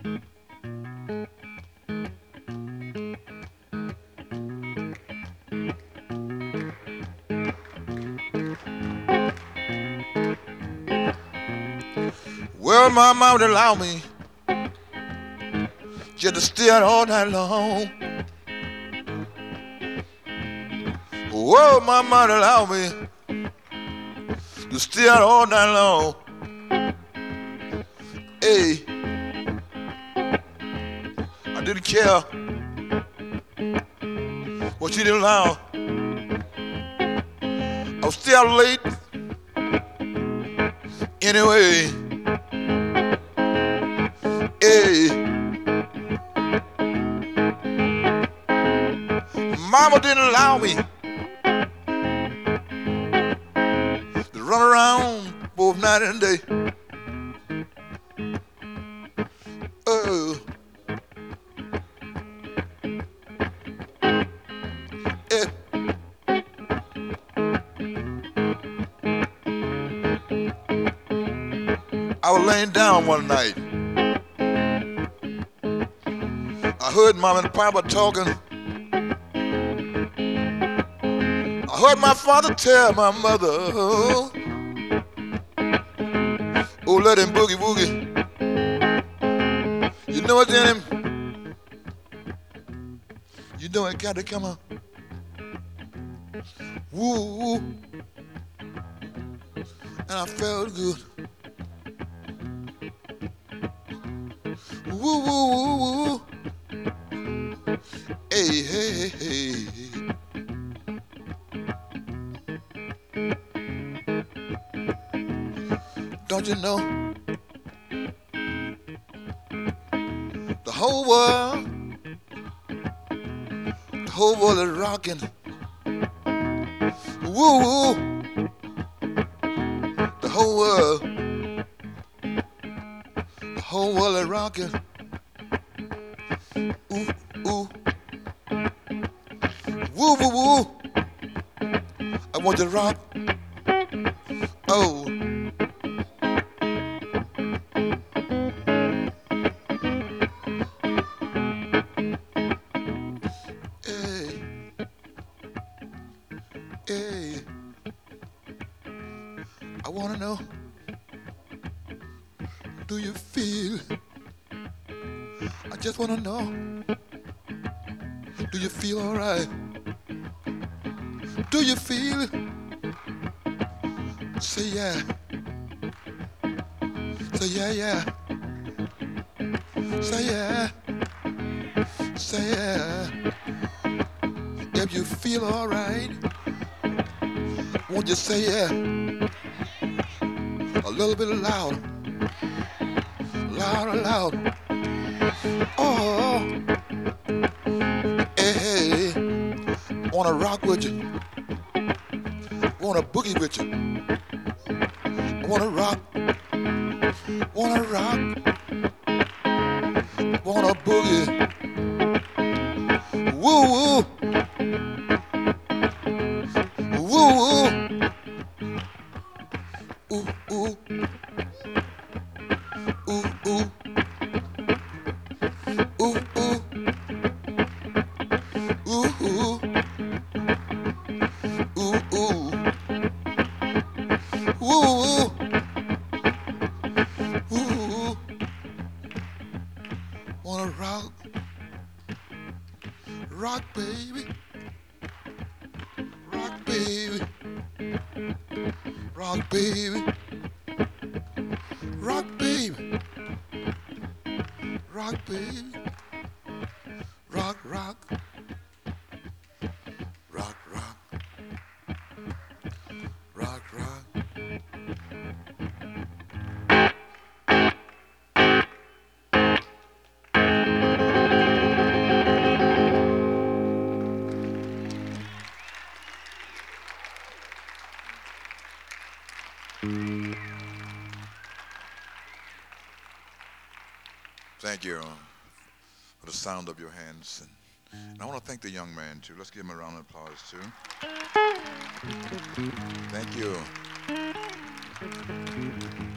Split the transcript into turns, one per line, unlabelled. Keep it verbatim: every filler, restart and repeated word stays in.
Well, my mama would allow me just to stay out all night long. Whoa, my mama would allow me to stay out all night long. Hey, I didn't care what she didn't allow. I was still out late anyway. Hey, mama didn't allow me to run around both night and day. Oh, yeah. I was laying down one night. I heard mom and papa talking. I heard my father tell my mother, oh, let him boogie woogie. You know what's in him? You know it got to come on. Woo, woo. And I felt good. Woo, woo, woo, woo. Hey, hey, hey, hey. Don't you know? The whole world, the whole world is rocking. Woo, woo. The whole world, the whole world is rocking. Ooh, ooh. Woo, woo, woo. I want to rock. Oh. Hey. Hey. I want to know, do you feel? I just want to know, do you feel all right? Do you feel it? Say yeah. Say yeah, yeah. Say yeah. Say yeah. If you feel all right, won't you say yeah? A little bit loud. Loud, loud. Oh. Hey, hey. Wanna rock with you. Wanna boogie with you. Wanna rock. Wanna rock. Wanna boogie. Woo woo. Woo woo. Ooh ooh. Ooh ooh. Ooh ooh. Ooh ooh. Ooh ooh. Woo woo. Woo. Wanna rock? Rock, baby. Rock, baby. Rock, baby. Rock, baby. Rock, baby. Rock, rock. Rock, rock. Rock, rock. Thank you for the sound of your hands. And, and I want to thank the young man, too. Let's give him a round of applause, too. Thank you.